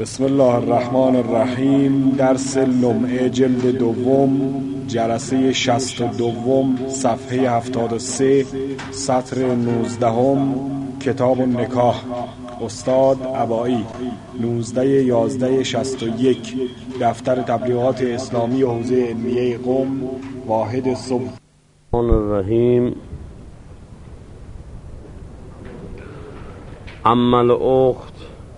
بسم الله الرحمن الرحیم. درس لمعه جلد دوم، جلسه 62، صفحه 73، سطر 19، کتاب النکاح، استاد عبایی، 19/11/61، دفتر تبلیغات اسلامی حوزه علمیه قم، واحد صبح. الرحیم. اما الاخت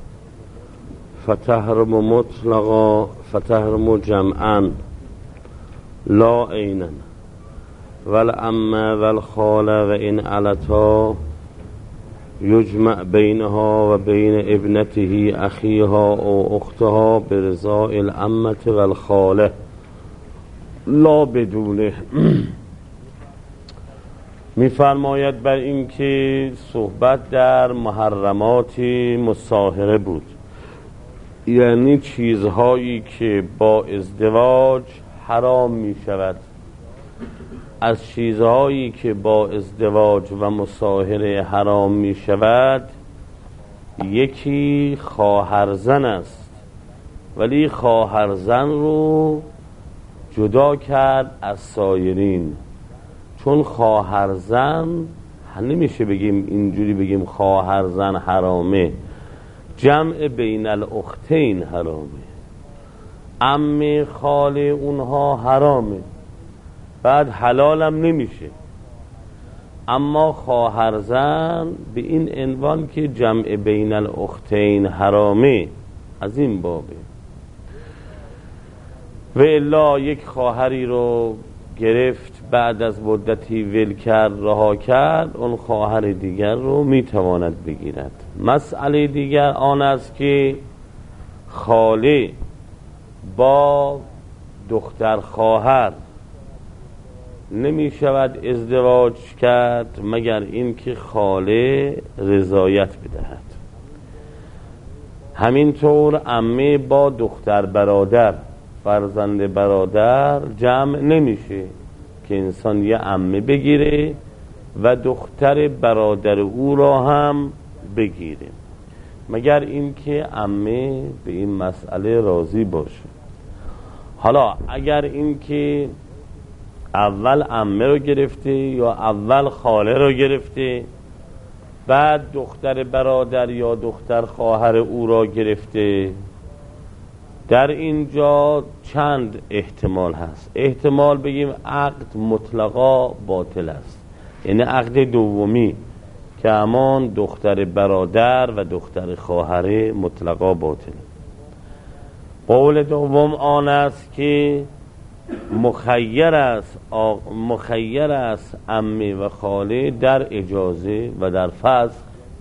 فتحرم مطلقا فتحرم جمعا لا عینا والعم والخال و این علتا یجمع بینها و بین ابنته اخیها و اختها برضا العمة والخاله لا بدونه. می‌فرماید بر این که صحبت در محرماتی مصاهره بود، یعنی چیزهایی که با ازدواج حرام می شود. از چیزهایی که با ازدواج و مصاهره حرام می شود یکی خواهرزن است، ولی خواهرزن رو جدا کرد از سایرین، چون خواهرزن نمیشه بگیم اینجوری بگیم خواهرزن حرامه، جمع بین الاختین حرامه، عمه خاله اونها حرامه، بعد حلالم نمیشه. اما خواهرزن به این عنوان که جمع بین الاختین حرامه، از این بابه. و الا یک خواهری رو گرفت، بعد از مدتی ول کرد، رها کرد، اون خواهر دیگر رو میتواند بگیرد. مسئله دیگر آن است که خاله با دختر خواهر نمی شود ازدواج کرد مگر اینکه خاله رضایت بدهد. همینطور عمه با دختر برادر، فرزند برادر جمع نمیشه که انسان یه عمه بگیره و دختر برادر او را هم بگیره، مگر اینکه عمه به این مسئله راضی باشه. حالا اگر اینکه اول عمه رو گرفته یا اول خاله رو گرفته، بعد دختر برادر یا دختر خواهر او را گرفته، در اینجا چند احتمال هست. احتمال بگیم عقد مطلقا باطل است، یعنی عقد دومی که همان دختر برادر و دختر خواهر مطلقا باطل. قول دوم آن است که مخیر است عمه و خاله در اجازه و در فسخ،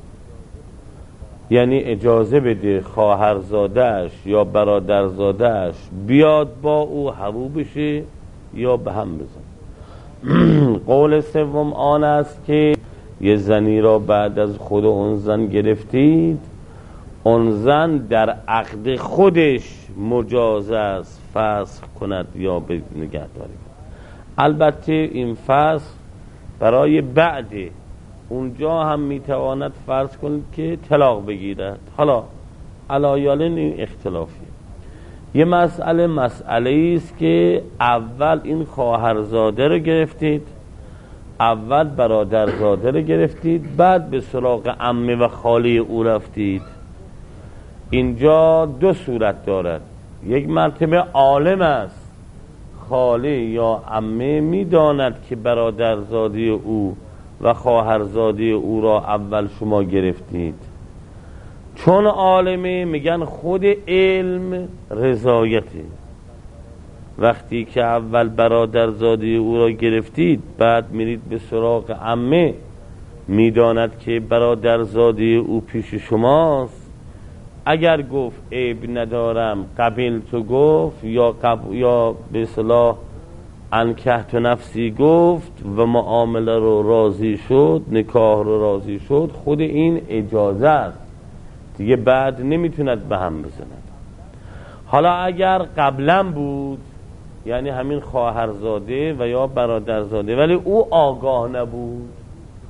یعنی اجازه بده خواهرزاده‌اش یا برادرزاده‌اش بیاد با او حبو بشه یا به هم بزن. قول سوم آن است که یه زنی را بعد از خود اون زن گرفتید، اون زن در عقد خودش مجاز است فسخ کند یا به نگهداری. البته این فسخ برای بعده، اونجا هم میتواند فرض کنید که طلاق بگیرد. حالا علایالن این اختلافی. یه مسئله است که اول این خواهرزاده رو گرفتید، اول برادرزاده رو گرفتید، بعد به سراغ عمه و خاله او رفتید. اینجا دو صورت دارد. یک مرتبه عالم است، خاله یا عمه میداند که برادرزاده او و خواهرزاده او را اول شما گرفتید، چون عالمه میگن خود علم رضایته. وقتی که اول برادرزاده او را گرفتید، بعد میرید به سراغ عمه، میداند که برادرزاده او پیش شماست، اگر گفت عیب ندارم قبیل تو گفت یا به اصطلاح انکحت نفسی گفت و معامله رو راضی شد، نکاح رو راضی شد، خود این اجازه است دیگه، بعد نمیتوند به هم بزند. حالا اگر قبلا بود، یعنی همین خواهرزاده و یا برادرزاده، ولی او آگاه نبود،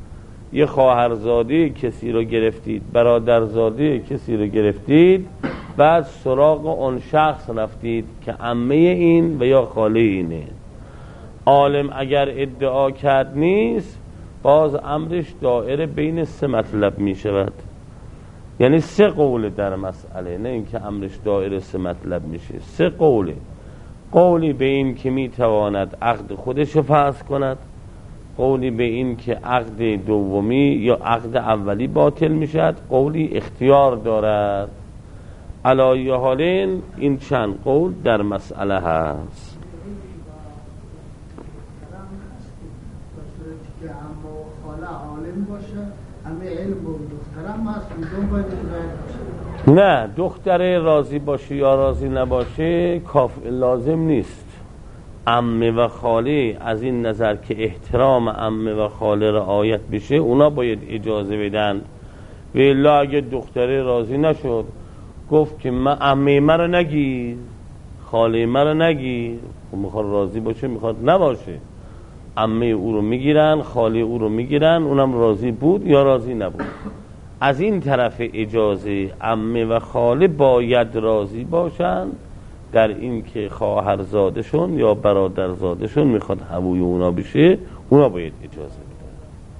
یه خواهرزاده کسی رو گرفتید، برادرزاده کسی رو گرفتید، بعد سراغ اون شخص رفتید که عمه این و یا خاله اینه. عالم اگر ادعا کرد نیست، باز امرش دایره بین 3 مطلب می شود. یعنی 3 قول در مسئله، نه اینکه امرش دایره 3 مطلب میشه. 3 قوله. قولی به این که می تواند عقد خودش فسخ کند، قولی به این که عقد دومی یا عقد اولی باطل میشد، قولی اختیار دارد. علی حالین این چند قول در مسئله هست. که اما خاله عالم باشه، همه علم و دخترم هست، میدون باید باشه. نه، دختر راضی باشه یا راضی نباشه لازم نیست. عمه و خاله از این نظر که احترام عمه و خاله رعایت بشه، اونا باید اجازه بدن. و الا اگه دختر راضی نشد، گفت که من عمه مرا نگیر، خاله مرا نگیر، میخواد راضی باشه میخواد نباشه، عمه او رو میگیرن، خاله او رو میگیرن، اونم راضی بود یا راضی نبود. از این طرف اجازه عمه و خاله باید راضی باشن در این که خواهرزادشون یا برادرزادشون میخواد هووی اونا بشه، اونا باید اجازه بدن.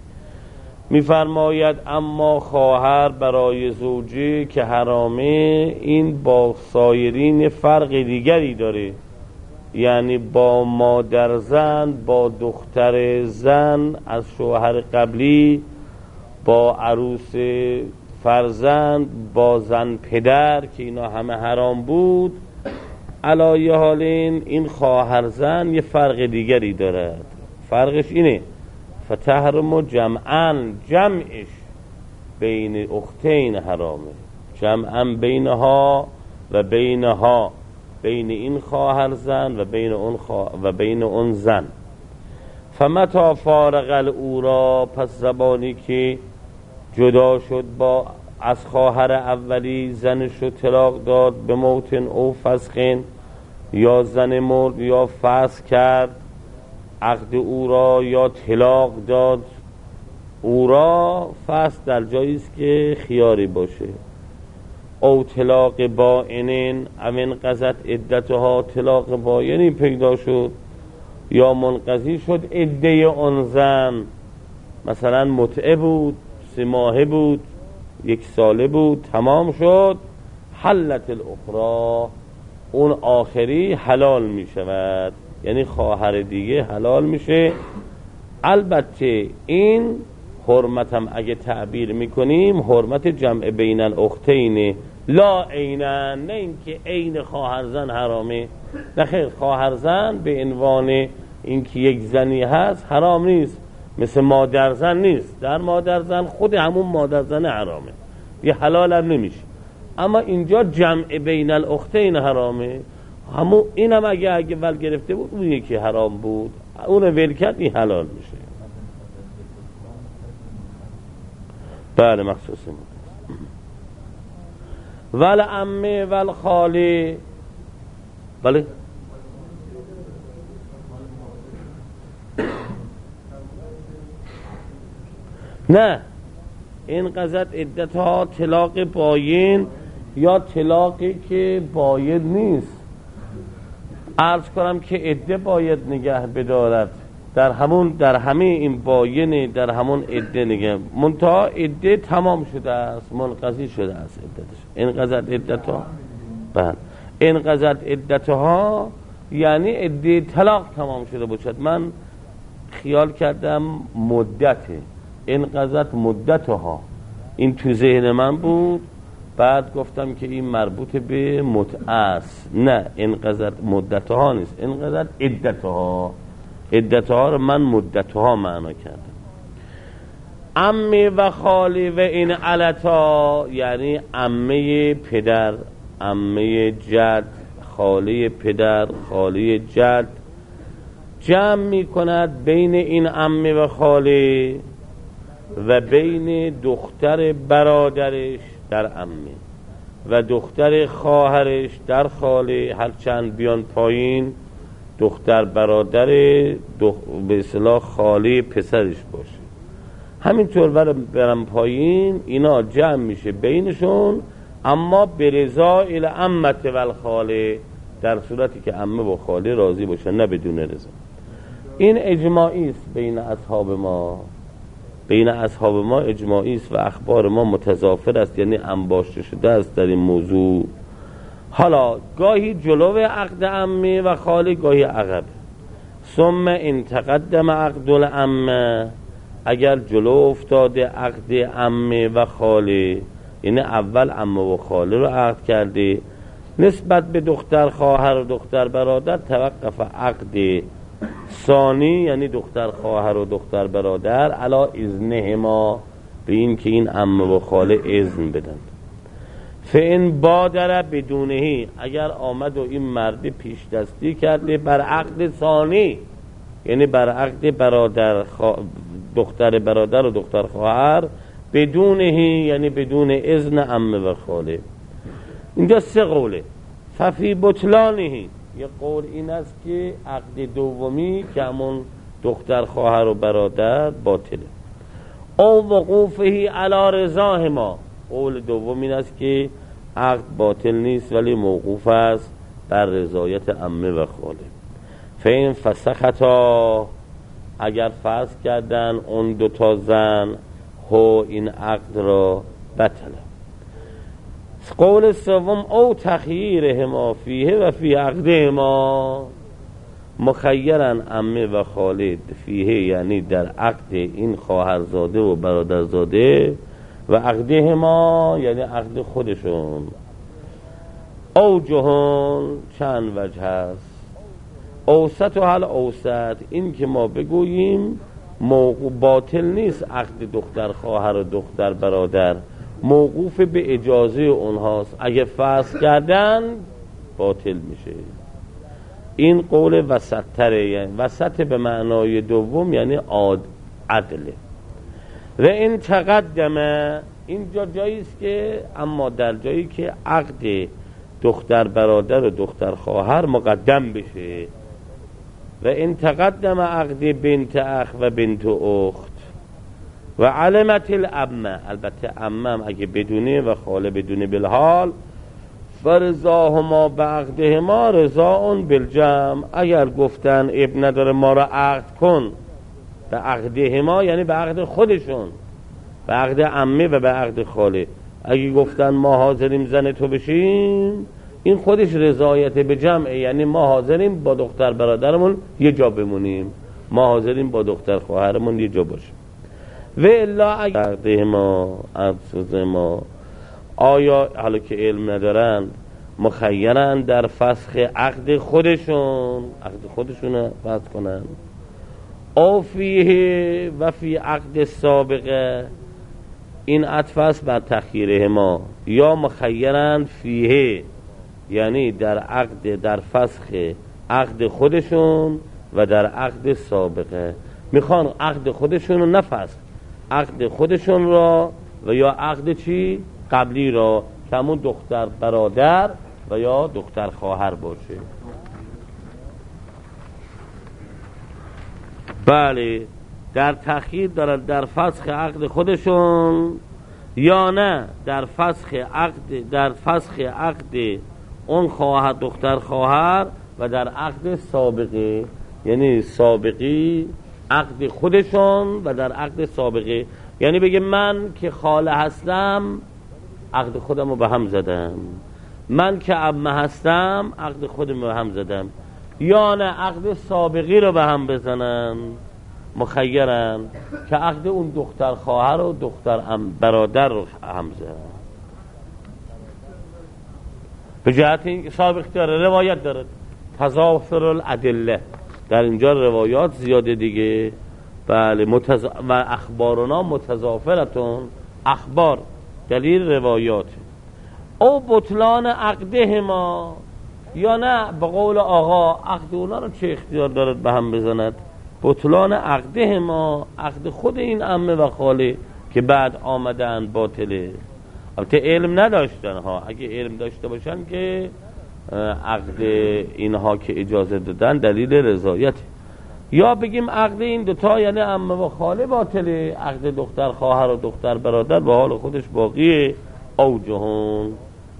میفرماید اما خواهر برای زوجه که حرامه، این با سایرین فرق دیگری داره. یعنی با مادر زن، با دختر زن از شوهر قبلی، با عروس فرزند، با زن پدر که اینا همه حرام بود. علی حالین این خواهر زن یه فرق دیگری دارد. فرقش اینه فتحرم جمعاً، جمعش بین اختین حرامه، جمعاً بینها و بینها، بین این خواهر زن و بین اون زن. فمتا فارق الاورا، پس زبانی که جدا شد از خواهر اولی، زنشو طلاق داد به موتن او فسخین، یا زن مرد یا فسخ کرد عقد او را یا طلاق داد او را، فسخ در جایی است که خیاری باشه. او طلاق بائنین، امن قضت عدتها، طلاق بائنی پیدا شد یا منقضی شد عده اون زن، مثلا متعه بود، 3 ماهه بود، 1 ساله بود، تمام شد، حلت الاخرى، اون آخری حلال می شود، یعنی خواهر دیگه حلال میشه. البته این حرمت هم اگه تعبیر میکنیم حرمت جمع بین الاختین، لا عینن، نه اینکه عین خواهرزن حرامه، نه خیر، خواهرزن به عنوان اینکه یک زنی هست حرام نیست، مثل مادرزن نیست. در مادرزن خود همون مادرزن حرامه، یه حلال هم نمیشه. اما اینجا جمع بین الاختین حرامه، همون این هم اگه ول گرفته بود اون یکی حرام بود، اون ول کرد این حلال میشه. بله مخصوص ول عمه ول خاله. بله نه، این قضت عدتها طلاق باین یا طلاقی که باید نیست. عرض کنم که عده باید نگه بدارد، در همه این باینه، در همون عده نگه، منتها عده تمام شده است، منقضی شده است عدتش. این قضت عدتها، بله این قضت عدتها یعنی عده طلاق تمام شده باشد. من خیال کردم مدته، این قضت مدتها، این تو ذهن من بود، بعد گفتم که این مربوط به متعه است. نه، این قضت مدتها نیست، این قضت عدتها. عدتها رو من مدتها معنا کردم. عمه و خاله و این علتا یعنی عمه پدر، عمه جد، خاله پدر، خاله جد، جمع می کند بین این عمه و خاله و بین دختر برادرش در عمه و دختر خواهرش در خاله، هرچند بیان پایین دختر برادر به اصطلاح خاله پسرش باشه. همینطور برم پایین اینا جمع میشه بینشون اما برضا العمه و الخاله، در صورتی که عمه و خاله راضی باشن، نه بدون رضا. این اجماعی است بین اصحاب ما، بین اصحاب ما اجماعی است و اخبار ما متضافر است، یعنی انباشته شده است در این موضوع. حالا گاهی جلو عقد عمه و خاله، گاهی عقب. ثم ان تقدم عقد العمه، اگر جلو افتاده عقد عمه و خاله، یعنی اول عمه و خاله رو عقد کرده، نسبت به دختر خواهر و دختر برادر توقف عقد ثانی، یعنی دختر خواهر و دختر برادر، علی اذنهما، به این که این عمه و خاله اذن بدن. فإن بادر بدونهی، اگر آمد و این مرد پیش دستی کرده بر عقد ثانی، یعنی بر عقد دختر برادر و دختر خواهر، بدونهی یعنی بدون اذن عمه و خاله. اینجا سه قوله. ففی بطلانهی، یه قول این است که عقد دومی که همون دختر خواهر و برادر باطله. او وقوفهی علی رضاهما، قول دوم این است که عقد باطل نیست ولی موقوف است بر رضایت عمه و خاله. فین فسختا، اگر فسخ کردن اون دوتا زن هو این عقد را بطله. قول سوم او تخییرهما فیه و فی عقدهما، مخیرن عمه و خاله فیه یعنی در عقد این خواهرزاده و برادرزاده، و عقدهما یعنی عقد خودشون. او جهان چند وجه هست. اوسط و حال اوسط، این که ما بگوییم باطل نیست عقد دختر خواهر و دختر برادر، موقوف به اجازه اونهاست، اگه فسخ کردن باطل میشه. این قول وسط تره، یعنی وسط به معنای دوم یعنی عدله. و این تقدمه، اینجا جایی است که اما در جایی که عقد دختر برادر و دختر خواهر مقدم بشه. و این تقدم عقد بنت اخ و بنت اخت و علمت العمه، البته عمم اگه بدونه و خاله بدونه بالحال، فرضاهما به عقدهما رضاء بالجمع، اگر گفتن اب نداره ما را عقد کن به عقدهما یعنی به عقد خودشون، به عقد عمه و به عقد خاله، اگه گفتن ما حاضریم زن تو بشیم، این خودش رضایت به جمعه، یعنی ما حاضریم با دختر برادرمون یه جا بمونیم، ما حاضریم با دختر خواهرمون یه جا باشیم. و الا اگر عقدهما ما آیا حالا که علم ندارن مخیرن در فسخ عقد خودشون، عقد خودشون فسخ کنن، او فیه و فی عقد سابقه، این عطف است بر تخییرهما، یا مخیرن فیه یعنی در عقد در فسخ عقد خودشون و در عقد سابقه، میخوان عقد خودشون رو نفسخ، عقد خودشون را و یا عقد چی؟ قبلی را که همون دختر برادر و یا دختر خواهر باشه. بله، در تأخیر دارن در فسخ عقد خودشون یا نه در فسخ عقد اون خواهر دختر خواهر و در عقد سابقه، یعنی سابقی عقد خودشون و در عقد سابقه، یعنی بگه من که خاله هستم عقد خودم رو به هم زدم، من که عمه هستم عقد خودم رو به هم زدم، یا نه عقد سابقی رو به هم بزنن، مخیرن که عقد اون دختر خواهر و دختر برادر رو هم زدن. به جهت این سابق داره، روایت داره، تضافر الادله، در اینجا روایات زیاده دیگه. بله، و اخبارنا متضافرتون، اخبار دلیل روایات. او بطلان عقدهما، یا نه به قول آقا عقد اونا رو چه اختیار دارد به هم بزند؟ بطلان عقدهما، عقد خود این عمه و خاله که بعد آمدن باطله. البته علم نداشتن ها، اگه علم داشته باشن که عقد اینها که اجازه دادن دلیل رضایت. یا بگیم عقد این دوتا یعنی عمه و خاله باطله، عقد دختر خواهر و دختر برادر به حال خودش باقیه. او جهان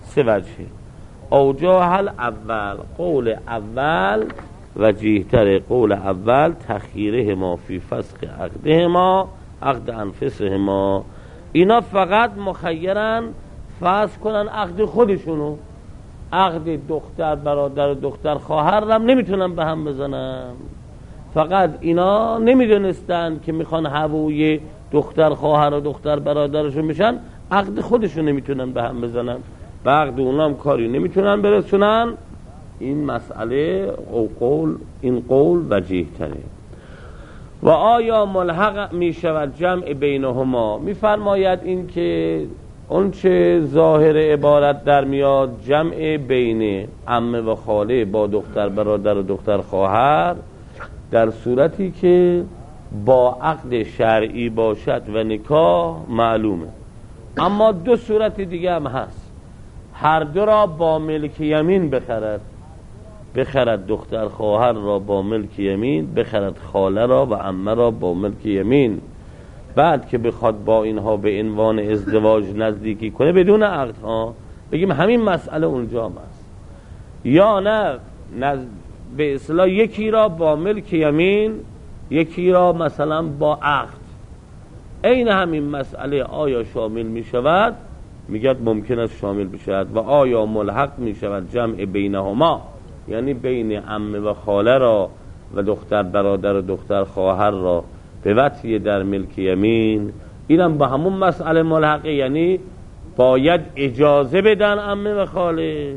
سه وجهه. اوجاه الاول، قول اول وجیه‌تر، قول اول تخییره ما فی فسخ عقده ما عقد انفسه ما. اینا فقط مخیرن فسخ کنن عقد خودشونو، عقد دختر برادر و دختر خواهر هم نمیتونن به هم بزنن. فقط اینا نمیدونستن که میخوان هووی دختر خواهر و دختر برادرشون بشن، عقد خودشون نمیتونن به هم بزنن، به عقد اونا هم کاری نمیتونن برسونن. این مسئله او قول، این قول وجیه تره. و آیا ملحق میشود جمع بینهما؟ میفرماید این که اون چه ظاهر عبارت در میاد جمع بین عمه و خاله با دختر برادر و دختر خواهر در صورتی که با عقد شرعی باشد و نکاح معلومه. اما دو صورت دیگه هم هست، هر دو را با ملک یمین بخرد دختر خواهر را با ملک یمین، بخرد خاله را و عمه را با ملک یمین. بعد که بخواد با اینها به عنوان ازدواج نزدیکی کنه بدون عقد ها، بگیم همین مسئله اونجا هم هست. یا نه به اصطلاح یکی را با ملک یمین، یکی را مثلا با عقد، این همین مسئله آیا شامل می شود؟ میگه ممکن است شامل بشود. و آیا ملحق می شود جمع بینهما، یعنی بین عمه و خاله را و دختر برادر و دختر خواهر را به وطی در ملک یمین؟ اینم با همون مسئله ملحقه، یعنی باید اجازه بدن عمه و خاله.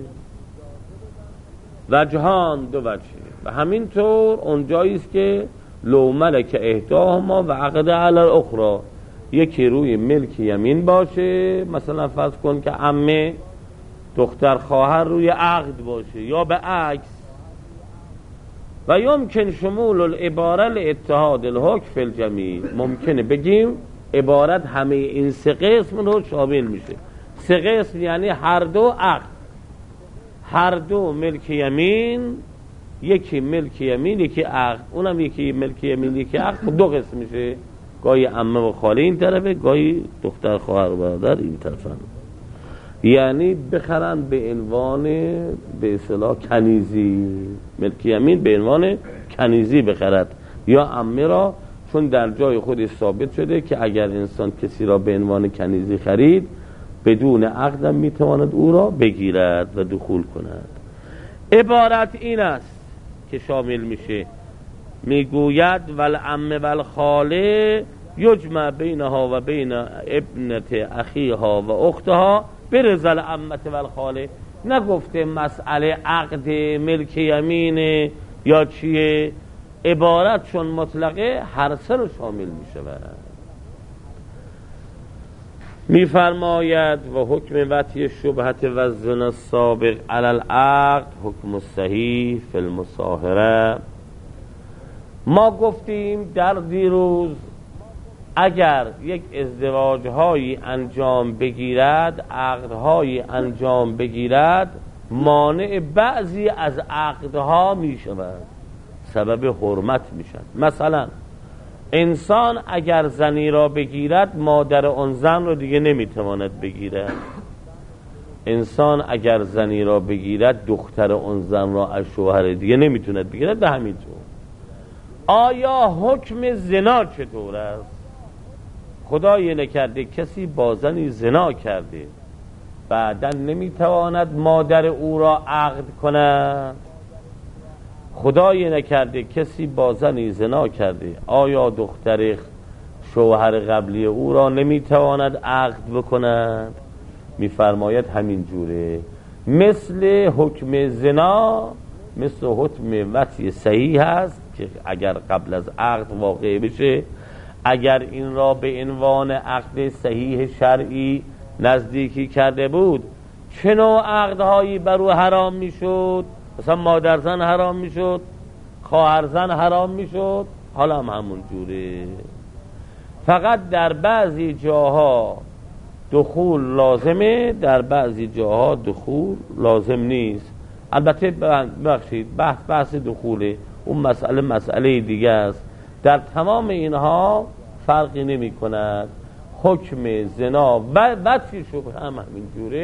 وجهان، دو وجه. و همینطور اونجاییست که لو ملک احداهما و عقد علی الاخرى، یکی روی ملک یمین باشه، مثلا فرض کن که عمه دختر خواهر روی عقد باشه، یا به عکس. و یمکن شمول العباره لاتحاد الحکم فی الجمیع، ممکنه بگیم عبارت همه این سه قسم رو شامل میشه. سه قسم یعنی هر دو عقد، هر دو ملک یمین، یکی ملک یمین یکی عقد، اونم یکی ملک یمین یکی عقد، دو قسم میشه. گاهی عمه و خاله این طرفه، گاهی دختر خواهر و برادر این طرفن. یعنی بخرن به عنوان به اصطلاح کنیزی، ملک یمین به عنوان کنیزی بخرد، یا عمه را، چون در جای خودش ثابت شده که اگر انسان کسی را به عنوان کنیزی خرید بدون عقد میتواند او را بگیرد و دخول کند. عبارت این است که شامل میشه. میگوید والعمه والخاله یجمع بینها و بین ابنت اخیها و اختها برضا العمه والخاله. نگفته مسئله عقد ملک یمینه یا چیه، عبارت چون مطلقه هر سه رو شامل میشود. میفرماید و حکم وطی شبهت و زنا سابق علی العقد حکم صحیح فی المصاهره. ما گفتیم در دیروز اگر یک ازدواج هایی انجام بگیرد، عقدهایی انجام بگیرد، مانع بعضی از عقدها می شود، سبب حرمت میشن. مثلا انسان اگر زنی را بگیرد مادر آن زن را دیگه نمیتواند بگیرد. انسان اگر زنی را بگیرد دختر آن زن را از شوهر دیگه نمیتواند بگیرد. به همین طور آیا حکم زنا چطور است؟ خدای نکرده کسی با زنی زنا کرده، بعداً نمیتواند مادر او را عقد کند. خدای نکرده کسی با زنی زنا کرده، آیا دختر شوهر قبلی او را نمیتواند عقد بکند؟ میفرماید همین جوره. مثل حکم زنا، مثل حکم وطی صحیح هست که اگر قبل از عقد واقع بشه، اگر این را به عنوان عقد صحیح شرعی نزدیکی کرده بود، چه نوع عقدهایی بر او حرام میشد؟ مثلا مادر زن حرام میشد، خواهر زن حرام میشد، حالا هم همون جوره. فقط در بعضی جاها دخول لازمه، در بعضی جاها دخول لازم نیست. البته ببخشید بحث دخوله، اون مسئله دیگه است. در تمام اینها فرقی نمی کند. حکم زنا و وطی شبه هم همین جوره،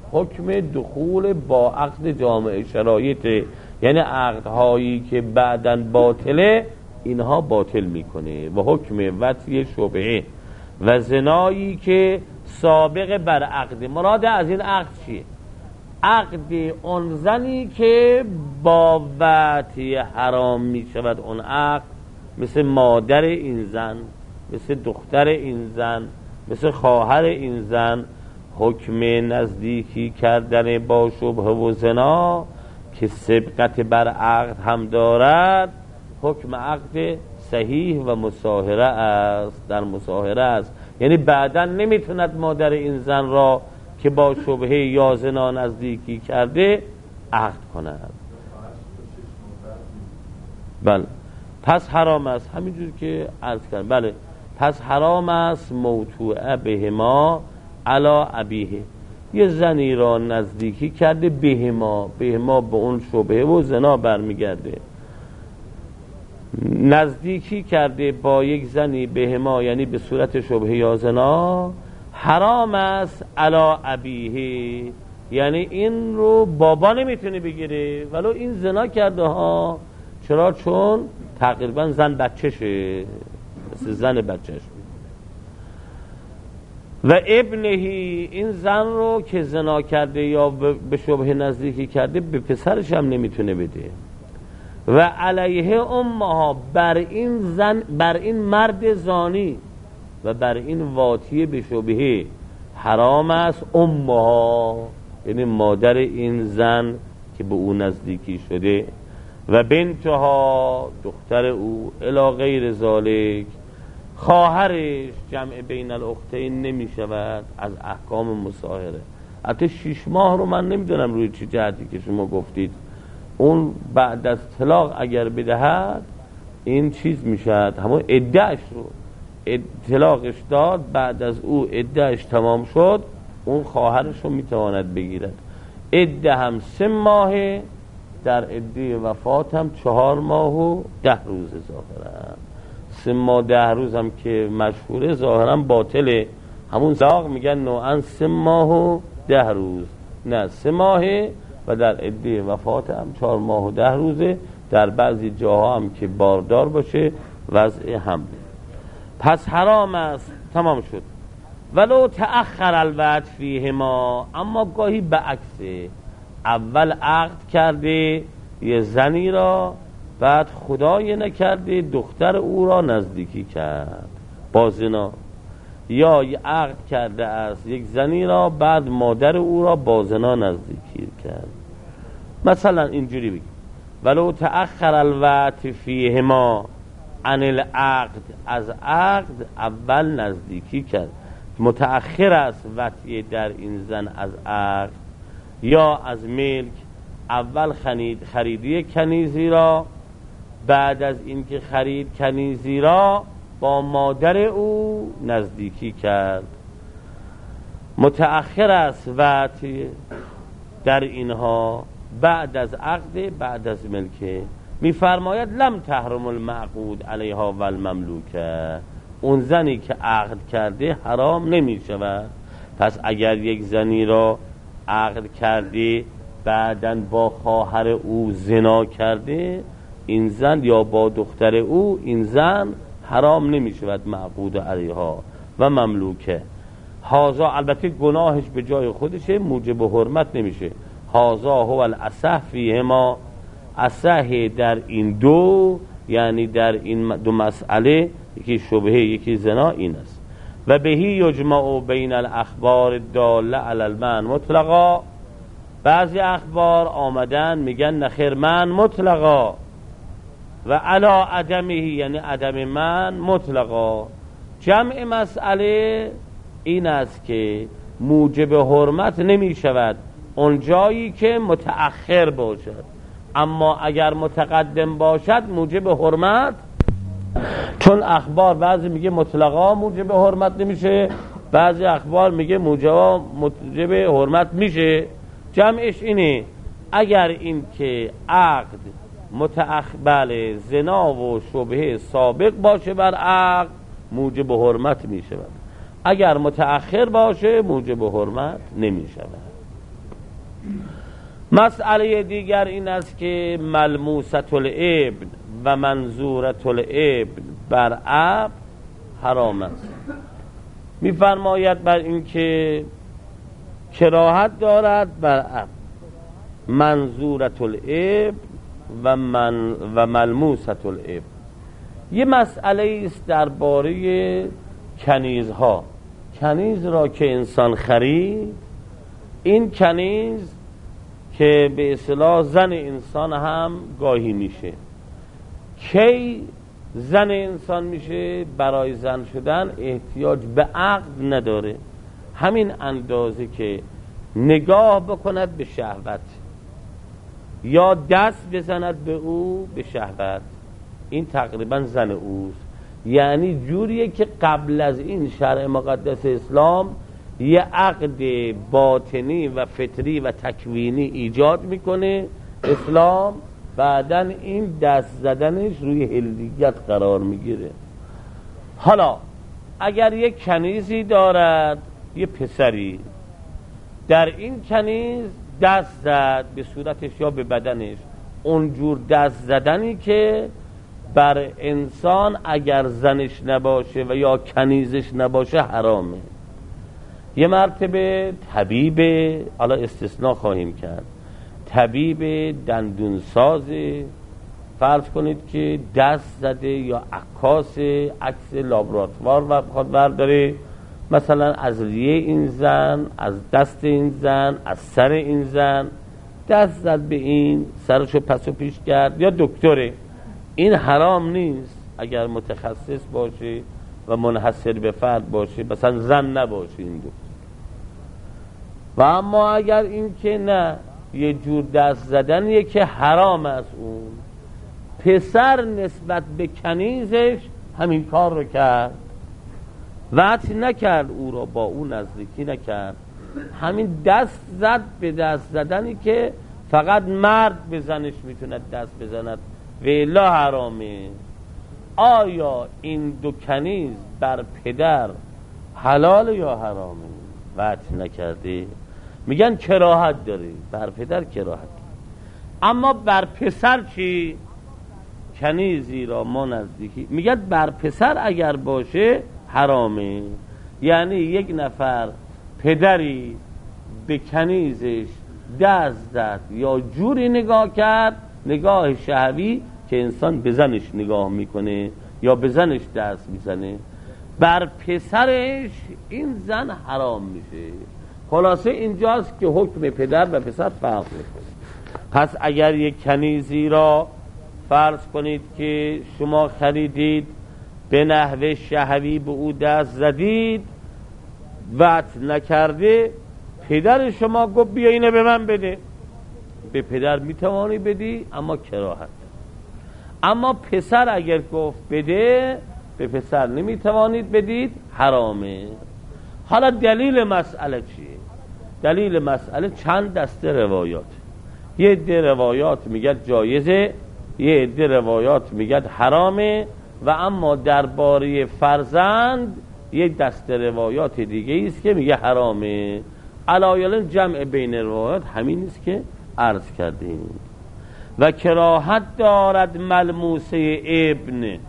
حکم دخول با عقد جامع شرایط، یعنی عقدهایی که بعداً باطله اینها باطل میکنه. و حکم وطی شبهه و زنایی که سابق بر عقد. مراد از این عقد چیه؟ عقد اون زنی که با وطی حرام می شود اون عقد، مثل مادر این زن، مثل دختر این زن، مثل خواهر این زن، حکم نزدیکی کردن با شبهه و زنا که سبقت بر عقد هم دارد، حکم عقد صحیح و مصاهره است. در مصاهره است، یعنی بعدا نمیتوند مادر این زن را که با شبهه یا زنا نزدیکی کرده عقد کند. بله، پس حرام است، همینجور که عرض کردم. بله، پس حرام است موتوعه بهما علا ابیه، یه زنی را نزدیکی کرده بهما به اون شبهه و زنا برمیگرده، نزدیکی کرده با یک زنی بهما یعنی به صورت شبهه یا زنا، حرام است علا ابیه، یعنی این رو بابا نمیتونه بگیره ولو این زنا کرده ها. چرا؟ چون تقریبا زن بچهشه، مثل زن بچهش. و ابنهی، این زن رو که زنا کرده یا به شبهه نزدیکی کرده به پسرش هم نمیتونه بده. و علیه امها، بر این زن، بر این مرد زانی و بر این واطی به شبهه حرام است امها، یعنی مادر این زن که به او نزدیکی شده، و بنتها، دختر او، الی غیر ذالک، خواهرش، جمع بین الاختین نمی شود از احکام مصاهره. حتی 6 ماه رو من نمیدونم روی چی جهتی که شما گفتید اون بعد از طلاق اگر بدهد این چیز میشد، همون عده‌اش رو طلاقش داد، بعد از او عده‌اش تمام شد، اون خواهرش رو میتواند بگیرد. عده هم 3 ماه، در عده وفات هم 4 ماه و 10 روز ظاهرا. 3 ماه 10 روز هم که مشهوره ظاهرا باطله، همون طلاق میگن نوعا 3 ماه و 10 روز، نه 3 ماهه و در عده وفات هم 4 ماه و 10 روزه. در بعضی جاها هم که باردار باشه وضع حمل. پس حرام است. تمام شد. ولو تأخر الوعد فیهما، اما گاهی به عکسه، اول عقد کرده یه زنی را، بعد خدای نکرده دختر او را نزدیکی کرد با زنا، یا عقد کرده است یک زنی را، بعد مادر او را با زنا نزدیکی کرد. مثلا اینجوری بگیم ولو تأخر الوعد فیهما عن العقد، از عقد اول نزدیکی کرد، متأخر است وطی در این زن از عقد یا از ملک. اول خریدی کنیزی را، بعد از اینکه خرید کنیزی را با مادر او نزدیکی کرد. متأخر است وطی در اینها بعد از عقد، بعد از ملکه. میفرماید لم تحرم المعقود علیها و المملوکه، اون زنی که عقد کرده حرام نمی شود. پس اگر یک زنی را عقد کرده بعداً با خواهر او زنا کرده، این زن یا با دختر او، این زن حرام نمی شود معقود علیها و مملوکه. هازا البته گناهش به جای خودشه، موجب حرمت نمیشه. هازا هو الاصح فیهما، اصح در این دو، یعنی در این دو مسئله، یکی شبهه یکی زنا، این است. و بهی یجمع بین الاخبار الداله علی المنع مطلقا، بعضی اخبار آمدن میگن نخیر من مطلقا، و علا عدمه یعنی عدم من مطلقا. جمع مسئله این است که موجب حرمت نمی شود اون جایی که متأخر باشد، اما اگر متقدم باشد موجب حرمت. چون اخبار بعضی میگه مطلقا موجب حرمت نمیشه، بعضی اخبار میگه موجب حرمت میشه. جمعش اینه اگر این که عقد بله زنا و شبهه سابق باشه بر عقد موجب حرمت میشه، اگر متأخر باشه موجب حرمت نمیشه. مسئله دیگر این است که ملموسة الابن و منظورة الابن بر اب حرام است. می‌فرماید بر این که کراهت دارد بر اب منظورة الابن و ملموسة الابن. یه مسئله است درباره کنیزها. کنیز را که انسان خرید، این کنیز که به اصطلاح زن انسان هم گاهی میشه. کی زن انسان میشه؟ برای زن شدن احتیاج به عقد نداره، همین اندازه که نگاه بکند به شهوت یا دست بزند به او به شهوت، این تقریبا زن اوست. یعنی جوریه که قبل از این شرع مقدس اسلام یه عقد باطنی و فطری و تکوینی ایجاد میکنه اسلام، بعدن این دست زدنش روی هلیت قرار میگیره. حالا اگر یک کنیزی دارد، یه پسری، در این کنیز دست زد به صورتش یا به بدنش، اونجور دست زدنی که بر انسان اگر زنش نباشه و یا کنیزش نباشه حرامه. یه مرتبه طبیب، حالا استثناء خواهیم کرد، طبیب دندونساز فرض کنید که دست زده یا عکاس عکس لابراتوار و بخواد برداره، مثلا از ریه این زن، از دست این زن، از سر این زن دست زد به این، سرشو پس و پیش کرد، یا دکتره، این حرام نیست اگر متخصص باشه و منحصر به فرد باشه، مثلا زن نباشه این دکتر. و اما اگر این که نه، یه جور دست زدنیه که حرام است، اون پسر نسبت به کنیزش همین کار رو کرد، وقت نکرد او را با اون نزدیکی نکرد، همین دست زد به دست زدنی که فقط مرد به زنش میتونه دست بزند و الا حرامه. آیا این دو کنیز بر پدر حلال یا حرامه؟ وقت نکرده، میگن کراهت داره، بر پدر کراهت داره. اما بر پسر چی؟ کنیزی را ما نزدیکی، میگن بر پسر اگر باشه حرامه. یعنی یک نفر پدری به کنیزش دست زد یا جوری نگاه کرد، نگاه شهوی که انسان به زنش نگاه میکنه یا به زنش دست میزنه، بر پسرش این زن حرام میشه. خلاصه اینجاست که حکم پدر و پسر فرق میکنه. پس اگر یک کنیزی را فرض کنید که شما خریدید، به نحو شهوی به او دست زدید، وقت نکرده، پدر شما گفت بیا اینو به من بده، به پدر میتوانی بدی اما کراهت. اما پسر اگر گفت بده، به پسر نمیتوانید بدید، حرامه. حالا دلیل مسئله چیه؟ دلیل مسئله چند دسته روایات. یه عده روایات میگه جایزه، یه عده روایات میگه حرامه، و اما درباره فرزند یه دسته روایات دیگه است که میگه حرامه. علایالن جمع بین روایات همین است که عرض کردیم. و کراهت دارد ملموسه ابن،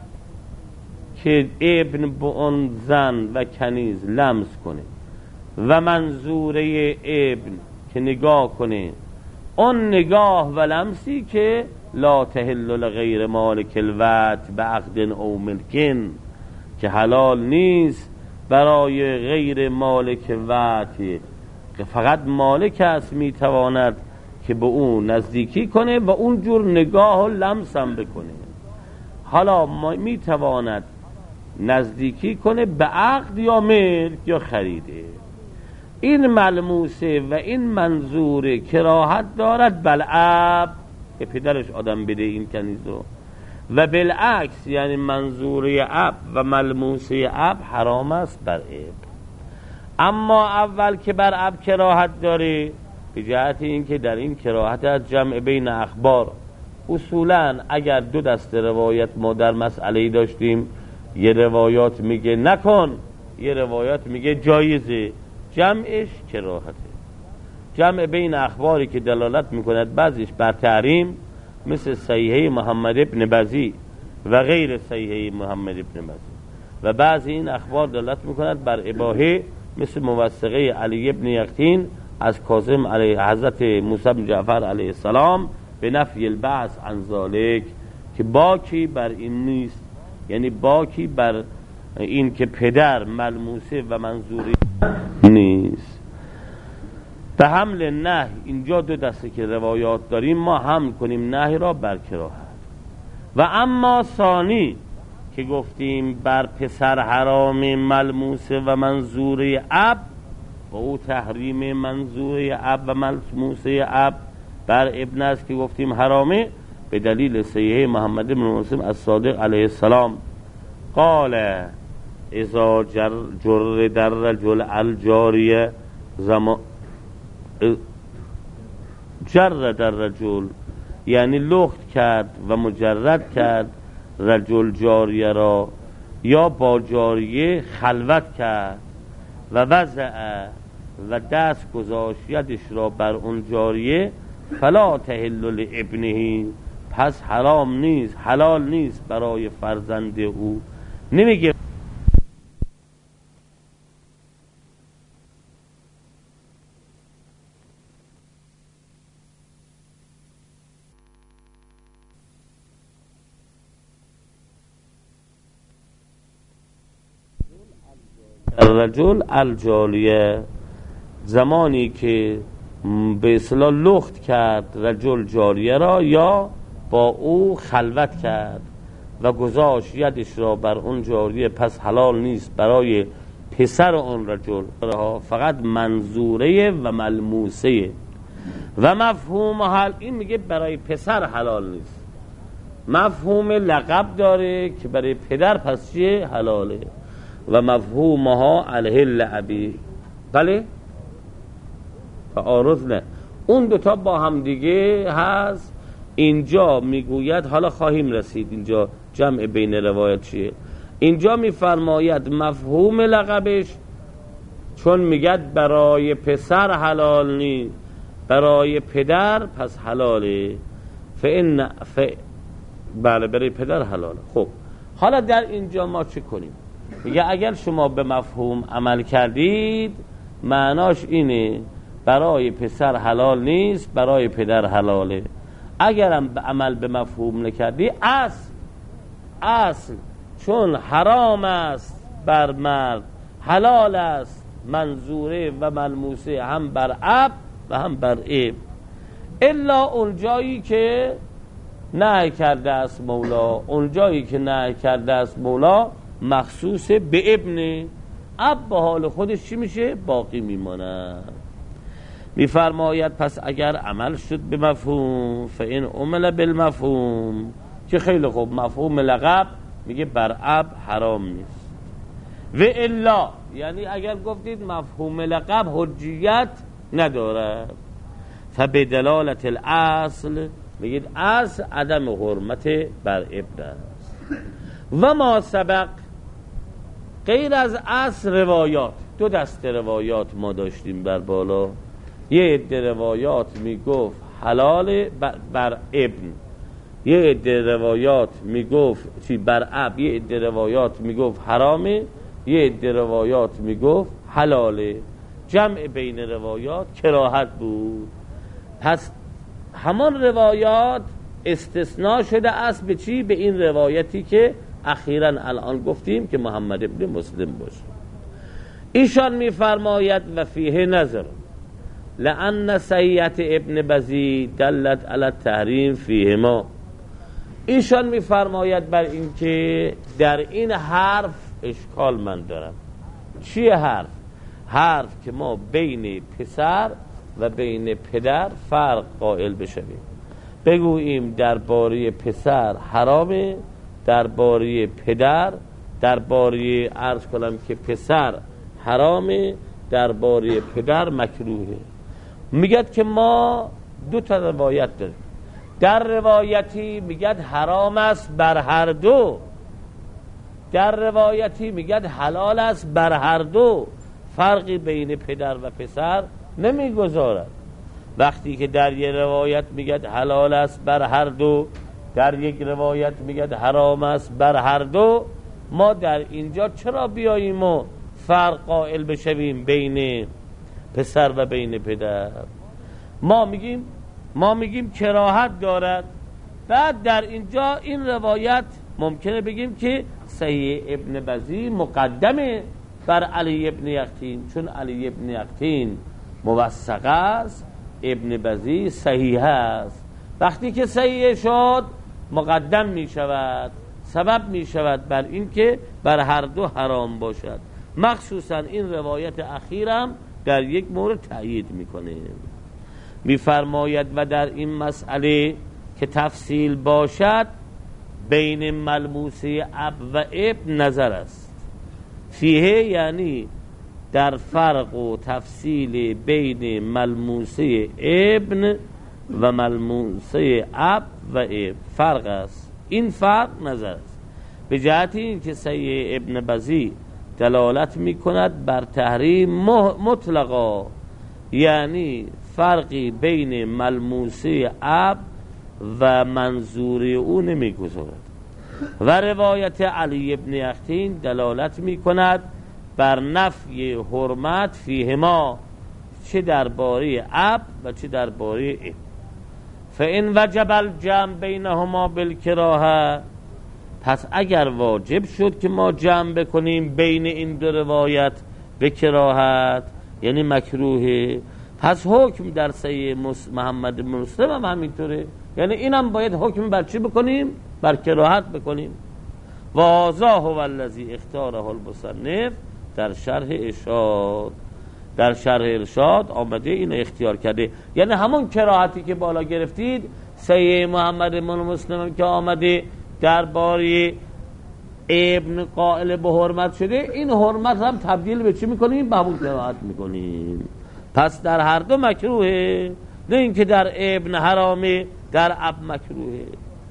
که ابن به اون زن و کنیز لمس کنه، و منظوره ابن که نگاه کنه، اون نگاه و لمسی که لا تحل لغیر مالک الوط بعقد او ملکن، که حلال نیست برای غیر مالک وط، که فقط مالک است میتواند که به اون نزدیکی کنه و اونجور نگاه و لمس هم بکنه. حالا میتواند نزدیکی کنه به عقد یا ملک یا خریده. این ملموسه و این منظوره کراهت دارد بالعب، که پدرش آدم بده این کنیز رو، و بالعکس یعنی منظوره اب و ملموسه اب حرام است بر اب. اما اول که بر اب کراهت داره، به جهت این که در این کراهت از جمع بین اخبار. اصولا اگر دو دسته روایت ما در مسئله داشتیم، یه روایات میگه نکن، یه روایات میگه جایزه، جمعش کراهته. جمع بین اخباری که دلالت میکند بعضیش بر تحریم مثل صحیحه محمد ابن بزی و غیر صحیحه محمد ابن بزی، و بعضی این اخبار دلالت میکند بر اباحه مثل موثقه علی ابن یقطین از کاظم علیه حضرت موسی بن جعفر علیه السلام به نفی البعث عن ذالک، که باکی بر این نیست، یعنی باکی بر این که پدر ملموسه و منظوری نیست. به حمل نهی اینجا دو دسته که روایات داریم، ما حمل کنیم نهی را بر کراهت. و اما ثانی که گفتیم بر پسر حرام ملموسه و منظوره اب و او تحریم منظوره اب و ملموسه اب بر ابن است که گفتیم حرامه به دلیل صحیحه محمد بن مسلم الصادق علیه السلام قال اذا جر در رجل الجاریه جر در رجل، یعنی لخت کرد و مجرد کرد رجل جاریه را، یا با جاریه خلوت کرد و وضع و دست گذاشت یدش را بر اون جاریه، فلا تحل لابنه، پس حرام نیست، حلال نیست برای فرزند او. نمیگه رجل الجالیه، زمانی که به اصطلاح لخت کرد رجل جاریه را یا با او خلوت کرد و گذاشت یدش را بر اون جاریه، پس حلال نیست برای پسر اون رجل، فقط منظوره و ملموسه و مفهوم حل. این میگه برای پسر حلال نیست، مفهوم لقب داره که برای پدر پس چیه؟ حلاله. و مفهومها الهل ابی، بله تعارض نه، اون دوتا با هم دیگه هست. اینجا میگوید، حالا خواهیم رسید اینجا جمع بین روایت چیه. اینجا میفرماید مفهوم لقبش، چون میگد برای پسر حلال نیست، برای پدر پس حلاله. بله برای پدر حلاله. خب حالا در اینجا ما چه کنیم؟ میگه اگر شما به مفهوم عمل کردید معناش اینه برای پسر حلال نیست، برای پدر حلاله. اگرم عمل به مفهوم نکردی، اصل چون حرام است بر مرد، حلال است منظوره و ملموسه هم بر اب و هم بر اب، الا اون جایی که نهی کرده است مولا، اون جایی که نهی کرده است مولا مخصوص به ابن، اب به حال خودش چی میشه؟ باقی میمانه. میفرماید پس اگر عمل شد به مفهوم، فإن عمل بالمفهوم، که خیلی خوب مفهوم لقب میگه بر اب حرام نیست. و الا، یعنی اگر گفتید مفهوم لقب حجیت ندارد، فبدلالت الاصل، میگید اصل عدم حرمت بر ابن است. و ما سبق، غیر از اصل روایات، دو دست روایات ما داشتیم بر بالا. یه عده روایات میگفت حلال بر ابن، یه عده روایات میگفت چی بر اب، یه عده روایات میگفت حرامه، یه عده روایات میگفت حلاله. جمع بین روایات کراهت بود. پس همان روایات استثناء شده است به چی؟ به این روایتی که اخیراً الان گفتیم که محمد ابن مسلم باشه. ایشان میفرماید و فیه نظر لأن صحیحت ابن بزی دلت علی التحریم فیه ما. ایشان میفرماید بر این که در این حرف اشکال من دارم. چیه حرف؟ حرف که ما بین پسر و بین پدر فرق قائل بشویم، بگوییم درباره پسر حرامه، درباره پدر، درباره عرض کنم که پسر حرامه، درباره پدر مکروهه. میگد که ما دو تا روایت داریم، در روایتی میگد حرام است بر هر دو، در روایتی میگد حلال است بر هر دو، فرقی بین پدر و پسر نمیگذارد. وقتی که در یک روایت میگد حلال است بر هر دو، در یک روایت میگد حرام است بر هر دو، ما در اینجا چرا بیاییم و فرق قائل بشویم بین پسر و بین پدر؟ ما میگیم کراهت دارد. بعد در اینجا این روایت ممکنه بگیم که صحیح ابن بزی مقدمه بر علی ابن یقطین، چون علی ابن یقطین موثق است، ابن بزی صحیح است. وقتی که صحیح شد مقدم می شود، سبب می شود بر این که بر هر دو حرام باشد. مخصوصا این روایت اخیرم در یک مورد تأیید میکنه. میفرماید و در این مسئله که تفصیل باشد بین ملموسه اب و ابن نظر است. فیه یعنی در فرق و تفصیل بین ملموسه ابن و ملموسه اب و ابن فرق است. این فرق نظر است به جهت این که صحیح ابن بزی دلالت می کند بر تحریم مطلقا، یعنی فرقی بین ملموسه اب و منظور او نمی گذارد. و روایت علی ابن یقطین دلالت می کند بر نفی حرمت فیهما، چه درباره اب و چه درباره ابن. فإن وجب الجمع بینهما بالکراهه، پس اگر واجب شد که ما جمع بکنیم بین این دو روایت به کراهت یعنی مکروه، پس حکم در صحیح محمد مسلم هم همینطوره، یعنی اینم باید حکم بر چی بکنیم؟ بر کراهت بکنیم. و هذا هو الذی اختاره المصنف در شرح ارشاد. در شرح ارشاد آمده اینو اختیار کرده، یعنی همون کراهتی که بالا گرفتید صحیح محمد مسلم که آمده درباره ابن قائل به حرمت شده، این حرمت هم تبدیل به چی میکنیم؟ به همون کراهت میکنیم. پس در هر دو مکروهه، نه اینکه در ابن حرامه در اب مکروهه.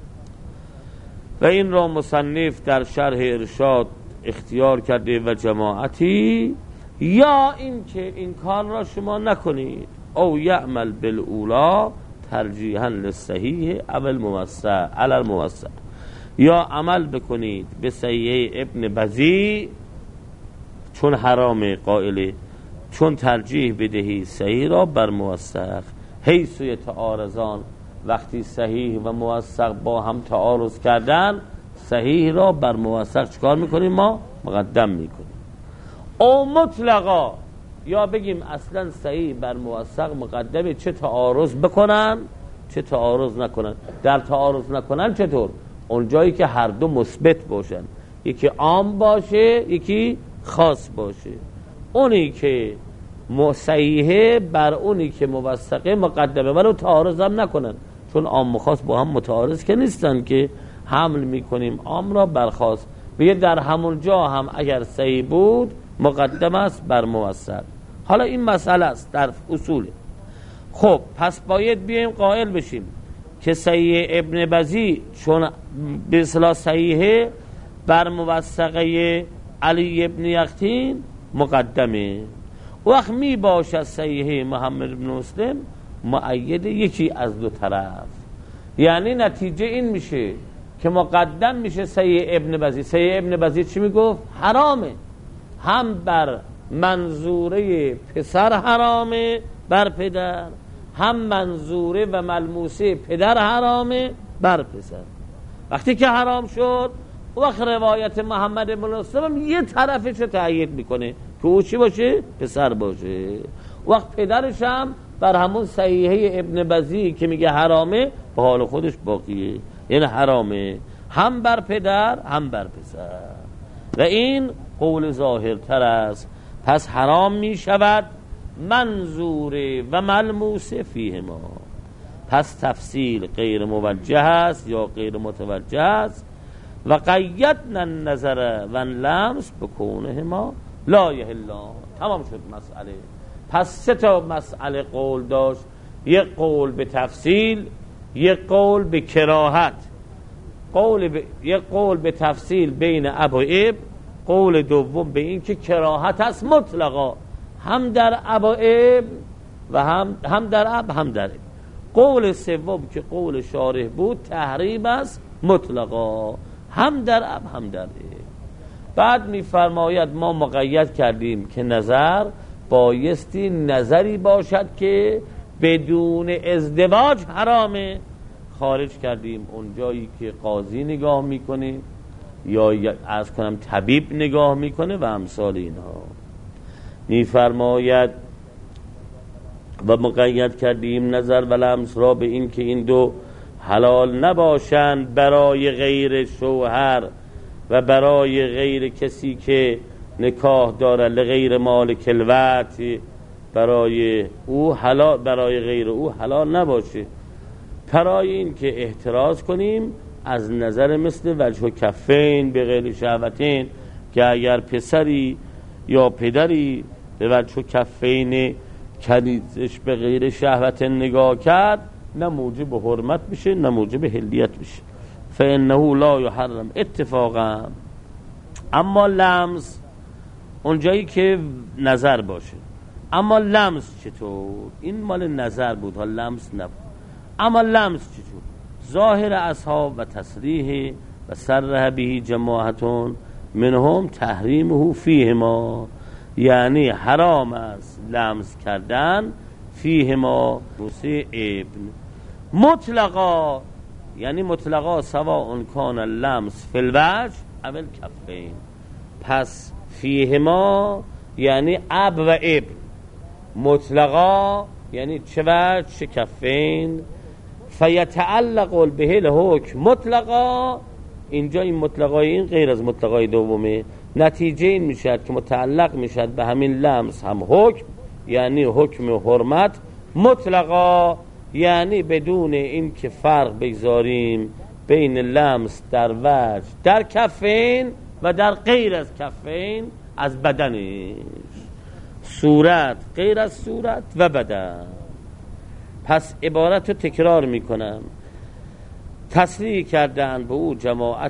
و این را مصنف در شرح ارشاد اختیار کرده و جماعتی، یا اینکه این کار را شما نکنید او یعمل بالاولا ترجیحا للصحیح او الموسع علی الموسع، یا عمل بکنید به صحیح ابن بزی چون حرام قائله، چون ترجیح بدهی صحیح را بر موثق. حیث یتعارضان، وقتی صحیح و موثق با هم تعارض کردن صحیح را بر موثق چکار میکنیم؟ ما مقدم میکنیم. او مطلقا، یا بگیم اصلا صحیح بر موثق مقدمه، چه تعارض بکنن چه تعارض نکنن. در تعارض نکنن چطور؟ اونجایی که هر دو مثبت باشن، یکی عام باشه یکی خاص باشه. اونی که صحیحه بر اونی که موثقه مقدمه، ولو تعارض هم نکنن، چون عام و خاص با هم متعارض که نیستن که حمل میکنیم عام را بر خاص. بگه در همون جا هم اگر صحیح بود مقدم است بر موثق. حالا این مسئله است در اصول. خب پس باید بیایم قائل بشیم که صحیح ابن بزی چون به اصطلاح صحیحه بر موثقه علی ابن یقطین مقدمه. وقت می باشد صحیحه محمد بن مسلم مؤید یکی از دو طرف، یعنی نتیجه این میشه که مقدم میشه صحیح ابن بزی. صحیح ابن بزی چی میگفت؟ حرامه، هم بر منظوره پسر حرامه بر پدر، هم منظوره و ملموسه پدر حرامه بر پسر. وقتی که حرام شد وقت روایت محمد بن مسلم یه طرفش رو تأیید میکنه که او چی باشه؟ پسر باشه. وقت پدرش هم بر همون صحیحه ابن بزی که میگه حرامه به حال خودش باقیه، یعنی حرامه هم بر پدر هم بر پسر. و این قول ظاهرتر است. پس حرام می شود منظور و ملموس فیهما. پس تفصیل غیر موجه است یا غیر متوجه است. و قیدنا النظر و لمس بکونهما لا یحلان. تمام شد مسئله. پس سه تا مسئله قول داشت، یک قول به تفصیل، یک قول به کراهت، یک قول به تفصیل بین اب و اب، قول دوم به این که کراهت است مطلقا، هم در اب و اب و هم در اب هم در اب. قول سوم که قول شارح بود تحریم است مطلقا، هم در اب هم در اب. بعد میفرماید ما مقید کردیم که نظر بایستی نظری باشد که بدون ازدواج حرامه. خارج کردیم اون جایی که قاضی نگاه میکنه یا عرض کنم طبیب نگاه میکنه و امثال اینها. میفرماید و مقید کردیم نظر و لمس را به این که این دو حلال نباشند برای غیر شوهر و برای غیر کسی که نکاح داره، لغیر مالک الوقت، برای او حلال، برای غیر او حلال نباشه. برای این که احتراز کنیم از نظر مثل وجه و کفین به غیر شهوتین، که اگر پسری یا پدری به وجه و کفین کنیزش به غیر شهوت نگاه کرد نه موجب حرمت بشه نه موجب حلیت بشه. فانه لا یحرم اتفاقا. اما لمس اونجایی که نظر باشه. اما لمس چطور؟ این مال نظر بود ها، لمس نبود. اما لمس چطور؟ ظاهر اصحاب و تصریح و صرح به جماعتون منهم تحریمه فیهما، یعنی حرام است لمس کردن فیهما موسی ابن مطلقا، یعنی مطلقا سواء کان لمس فی الوجه اول کفین. پس فیهما یعنی اب و ابن، مطلقا یعنی چه وجه چه کفین. فیتعلق به الحکم مطلقا، اینجا این مطلقای این غیر از مطلقای دومه، نتیجه این میشد که متعلق میشد به همین لمس هم حکم، یعنی حکم حرمت مطلقا، یعنی بدون این که فرق بگذاریم بین لمس در وجه در کفین و در غیر از کفین از بدنش، صورت غیر از صورت و بدن. پس عبارت رو تکرار میکنم. تصریح کردن به او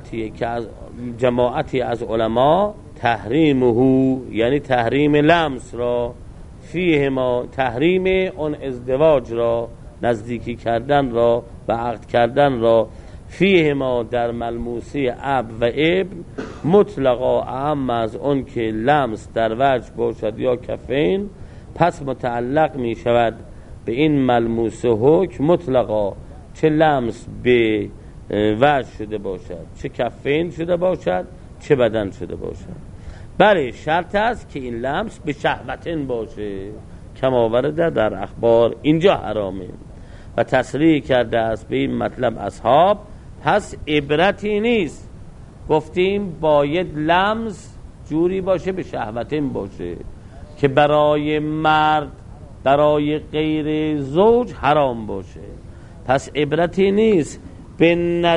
جماعتی از علما تحریمه، یعنی تحریم لمس را، فیه ما تحریم اون ازدواج را، نزدیکی کردن را و عقد کردن را، فیه ما در ملموسی اب و ابن مطلقا، اهم از اون که لمس در وجه باشد یا کفین، پس متعلق می شود به این ملموس حکم مطلقا، چه لمس به وجه شده باشد، چه کفین شده باشد، چه بدن شده باشد. بله شرط است که این لمس به شهوتن باشه، کما ورده در اخبار، اینجا حرامه. و تصریح کرده است به این مطلب اصحاب، پس عبرتی نیست. گفتیم باید لمس جوری باشه به شهوتن باشه که برای مرد برای غیر زوج حرام باشه. پس عبرتی نیست به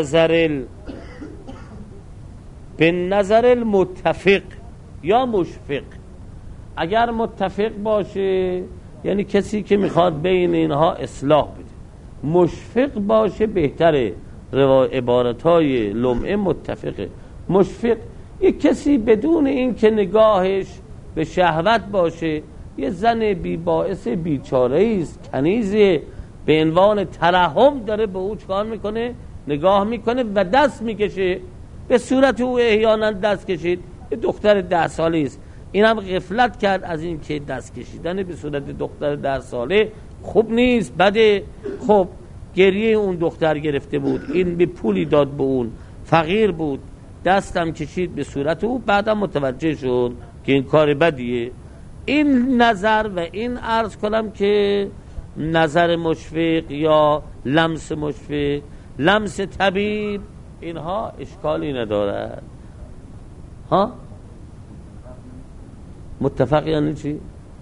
نظر المتفق یا مشفق. اگر متفق باشه یعنی کسی که میخواد بین اینها اصلاح بده، مشفق باشه بهتره. عبارتهای لمعه متفقه. مشفق یک کسی بدون این که نگاهش به شهوت باشه، یه زن بی باعث بیچاره است، کنیزه، به عنوان ترحم داره به او چکار میکنه؟ نگاه میکنه و دست میکشه. به صورت او احیانا دست کشید، یه دختر 10 ساله است، این هم غفلت کرد از این که دست کشیدن به صورت دختر 10 ساله خوب نیست، بده. خب گریه اون دختر گرفته بود، این به پولی داد به اون، فقیر بود، دستم کشید به صورت او، بعدم متوجه شد که این کار بدیه. این نظر و این عرض کنم که نظر مشفق یا لمس مشفق، لمس طبیب، اینها اشکالی ندارد. ها متفق یعنی چی؟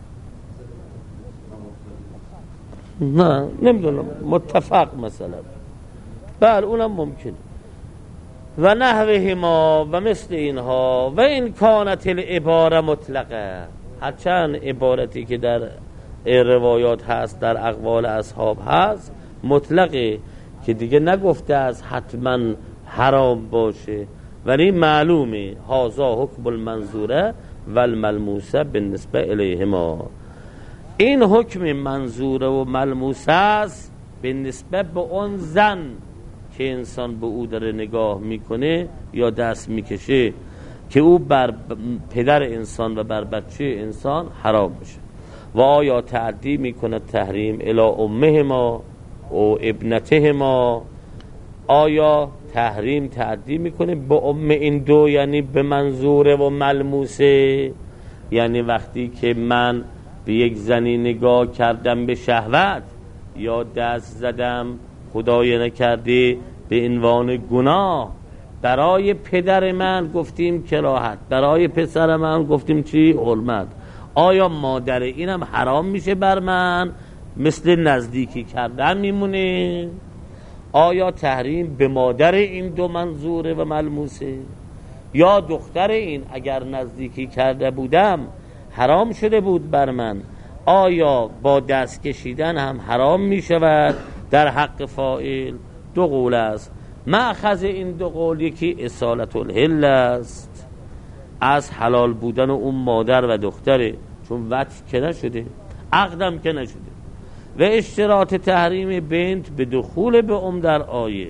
نه نمیدونم، متفق مثلا، بله اونم ممکنه. و نحوه ما و مثل اینها. و این کانت العباره مطلقه، هرچند عبارتی که در روایات هست در اقوال اصحاب هست مطلقه، که دیگه نگفته از حتما حرام باشه، ولی معلومه هازا حکم المنظوره و الملموسه بالنسبه الیهما. این حکم منظوره و ملموسه است به نسبت به اون زن که انسان به او داره نگاه میکنه یا دست میکشه که او بر پدر انسان و بر بچه انسان حرام میشه. و آیا تعدی میکنه تحریم الی امهما و ابنتهما، آیا تحریم تعدی میکنه به ام این دو، یعنی به منظوره و ملموسه، یعنی وقتی که من به یک زنی نگاه کردم به شهوت یا دست زدم خدای نکرده به عنوان گناه، برای پدر من گفتیم کراهت، برای پسر من گفتیم چی؟ حرمت. آیا مادر اینم حرام میشه بر من؟ مثل نزدیکی کردن میمونه؟ آیا تحریم به مادر این دو منظوره و ملموسه؟ یا دختر این اگر نزدیکی کرده بودم حرام شده بود بر من، آیا با دست کشیدن هم حرام می شود در حق فاعل؟ دو قول است. مأخذ این دو قول یکی اصالت الحل است، از حلال بودن اون مادر و دختره، چون وطن که نشده، عقدم که نشده. و اشتراط تحریم بنت به دخول به در آیه.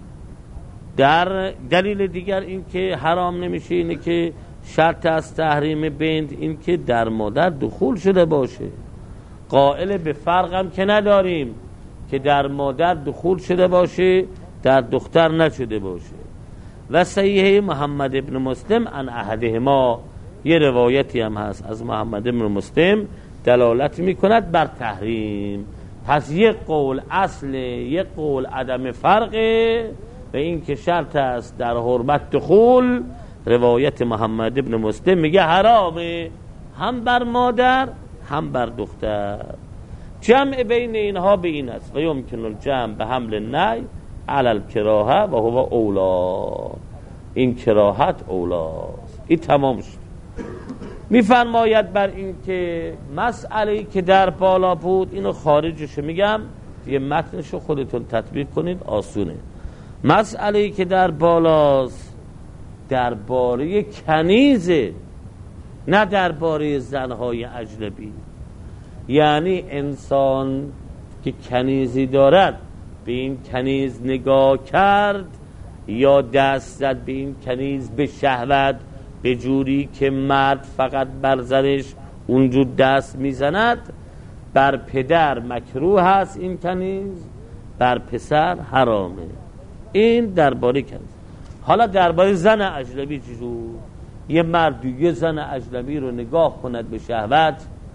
در دلیل دیگر این که حرام نمیشه اینه که شرط از تحریم بنت این که در مادر دخول شده باشه. قائل به فرقم که نداریم که در مادر دخول شده باشه در دختر نشده باشه. و صحیح محمد ابن مسلم عن احدهما، یه روایتی هم هست از محمد ابن مسلم دلالت میکند بر تحریم. پس یک قول اصل، یک قول عدم فرقه و این که شرط است در حرمت دخول. روایت محمد ابن مسلم میگه حرامه هم بر مادر هم بر دختر. جمع بین اینها به این است و یمکن الجمع به حمل نهی علی الکراهه و هو اولا. این کراهت اولاست. این تمام شد. میفرماید بر این که مسئله که در بالا بود، اینو خارجش میگم، یه متنشو خودتون تطبیق کنید، آسونه. مسئله که در بالاست درباره کنیزه، نه درباره زنهای اجنبی. یعنی انسان که کنیزی دارد به این کنیز نگاه کرد یا دست زد به این کنیز به شهوت، به جوری که مرد فقط بر زنش اونجور دست میزند، بر پدر مکروه هست این کنیز، بر پسر حرامه. این درباره کنیز. حالا درباره زن اجنبی چجور؟ یه مرد یه زن اجنبی رو نگاه کند به شهوت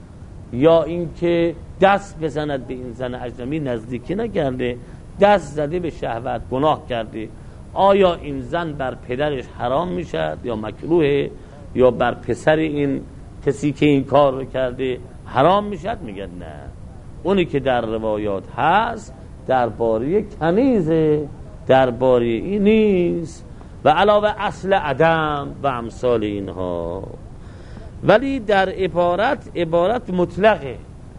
یا اینکه دست بزند به این زن اجنبی، نزدیکی نکرده، دست زده به شهوت، گناه کرده، آیا این زن بر پدرش حرام میشد یا مکروه، یا بر پسر این کسی که این کار رو کرده حرام میشد؟ میگن نه، اونی که در روایات هست درباره کنیزه، درباره این نیست. و علاوه اصل عدم و امثال اینها. ولی در عبارت مطلقه.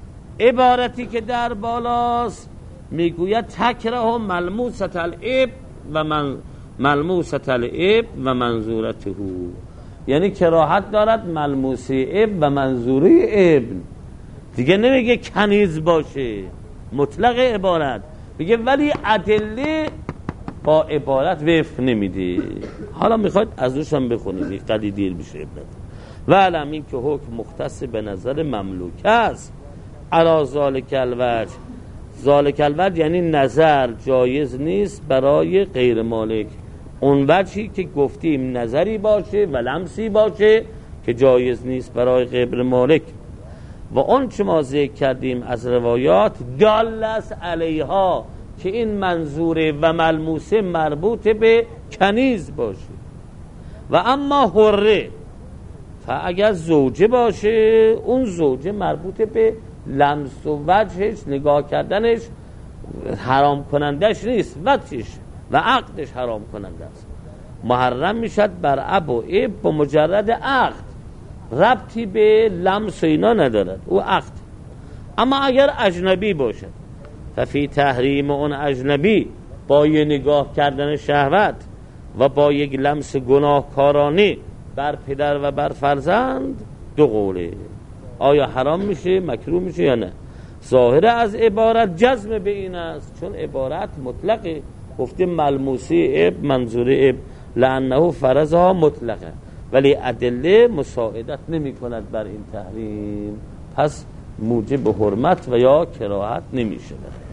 عبارتی که در بالاست میگوید تکره ملموست الاب و ملموست الاب و منظورته، یعنی کراهت دارد ملموسه اب و منظوره ابن. دیگه نمیگه کنیز باشه، مطلق عبارت میگه، ولی ادله با عبارت وفق نمیده. حالا میخواید از روش هم بخونید، قدی دیر بشه ابن. و علم این که حکم مختص به نظر مملوک است علا ذالک الوجه. ذالک الوجه یعنی نظر جایز نیست برای غیر مالک. اون وجهی که گفتیم نظری باشه و لمسی باشه که جایز نیست برای غیر مالک. و اون چه ما ذکر کردیم از روایات دال است علیها که این منظوره و ملموسه مربوط به کنیز باشه. و اما حره اگر زوجه باشه، اون زوجه مربوط به لمس و وجهش، نگاه کردنش حرام کنندش نیست، وجهش و عقدش حرام کننده است. محرم میشد بر اب و اب با مجرد عقد، ربطی به لمس و اینا ندارد، او عقد. اما اگر اجنبی باشد ففی تحریم اون اجنبی با یه نگاه کردن شهوت و با یک لمس گناهکارانه بر پدر و بر فرزند دو قوله. آیا حرام میشه مکروه میشه یا نه. ظاهر از عبارت جزم به این است، چون عبارت مطلقه، گفته ملموسی اب منظور اب لانه فرضها مطلقه، ولی ادله مساعدت نمی کند بر این تحریم، پس موجب حرمت و یا کراهت نمی شود.